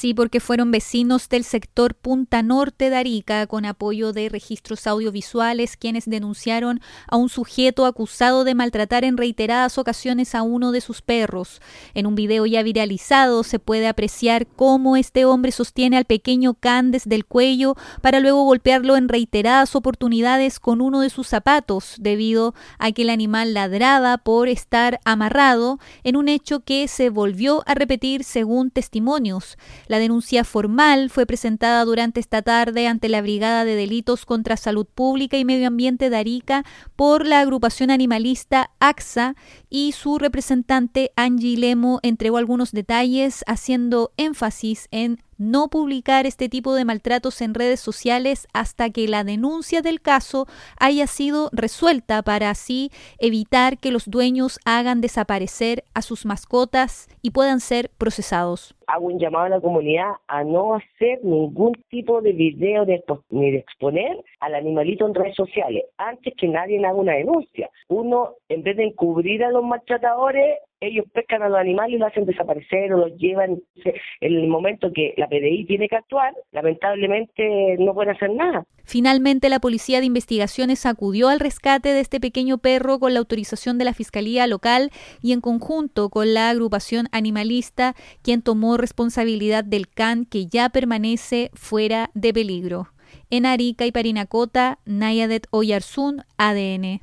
Sí, porque fueron vecinos del sector Punta Norte de Arica, con apoyo de registros audiovisuales, quienes denunciaron a un sujeto acusado de maltratar en reiteradas ocasiones a uno de sus perros. En un video ya viralizado se puede apreciar cómo este hombre sostiene al pequeño can desde el cuello para luego golpearlo en reiteradas oportunidades con uno de sus zapatos, debido a que el animal ladraba por estar amarrado, en un hecho que se volvió a repetir según testimonios. La denuncia formal fue presentada durante esta tarde ante la Brigada de Delitos contra Salud Pública y Medio Ambiente de Arica por la agrupación animalista AXA, y su representante Angie Lemo entregó algunos detalles haciendo énfasis en no publicar este tipo de maltratos en redes sociales hasta que la denuncia del caso haya sido resuelta, para así evitar que los dueños hagan desaparecer a sus mascotas y puedan ser procesados. Hago un llamado a la comunidad a no hacer ningún tipo de video ni de exponer al animalito en redes sociales antes que nadie haga una denuncia. Uno, en vez de encubrir a los maltratadores, ellos pescan a los animales y los hacen desaparecer o los llevan. En el momento que la PDI tiene que actuar, lamentablemente no pueden hacer nada. Finalmente, la Policía de Investigaciones acudió al rescate de este pequeño perro con la autorización de la Fiscalía Local y en conjunto con la agrupación animalista, quien tomó responsabilidad del can, que ya permanece fuera de peligro. En Arica y Parinacota, Nayadet Oyarzún, ADN.